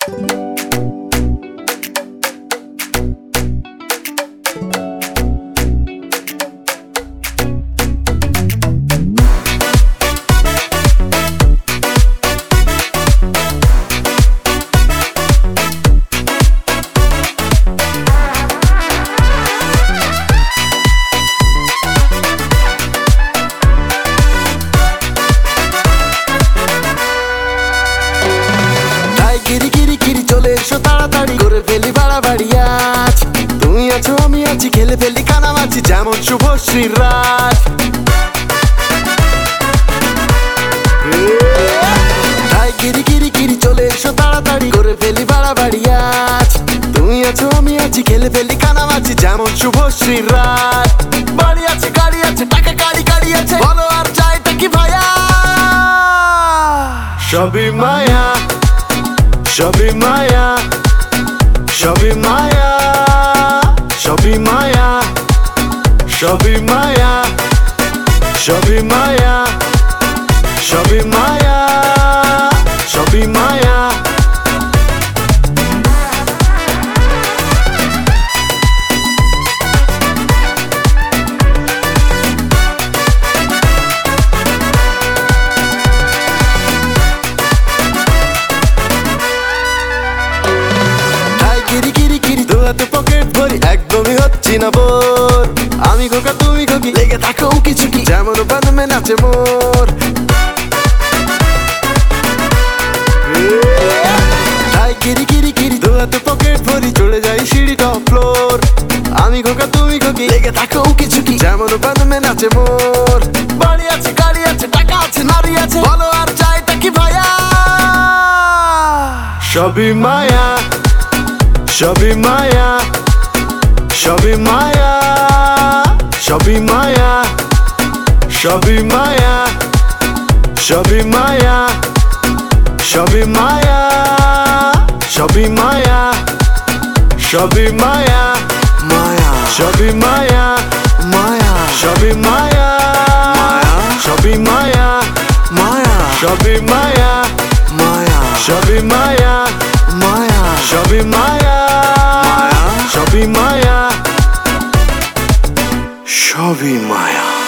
চলে এসো তাড়াতাড়ি করে ফেলি বাড়াবাড়ি আজ। তুমি আছো আমি আছি খেলে ফেলি কানামাছি যেমন শুভশ্রীর রাত। তাই কিরি কিরি কিরি চলে এসো তাড়াতাড়ি করে ফেলি বাড়াবাড়ি আজ। তুমি আছো আমি আছি খেলে ফেলি কানামাছি যেমন শুভশ্রীর রাত। বাড়ি আছে গাড়ি আছে টাকা কাড়ি কাড়ি আছে বলো আর চাইটা কি ভাইয়া। সবই মায়া সবই মায়া সবই মায়া সবই মায়া সবই মায়া সবই মায়া সবই মায়া সবই মায়া। পকেট ভরি একদমই হচ্ছি না বোর। আমি খোকা তুমি খোকি লেগে থাকো উকি ঝুঁকি যেমন বাদমে নাচে মোর। তাই কিরি কিরি কিরি দোয়াতে পকেট ভরি চলে যাই সিঁড়ি টপ ফ্লোর। আমি খোকা তুমি খোকি লেগে থাকো উকি ঝুঁকি যেমন বাদমে নাচে মোর। বাড়ি আছে গাড়ি আছে টাকা আছে নারী আছে বলো আর চাইটা কি ভাইয়া। সবই মায়া সবই মায়া সবই মায়া সবই মায়া সবই মায়া সবই মায়া সবই মায়া সবই মায়া সবই মায়া মায়া সবই মায়া মায়া সবই মায়া মায়া সবই মায়া মায়া সবই মায়া মায়া সবই মায়া মায়া সবই মায়া সবই মায়া সবই মায়া।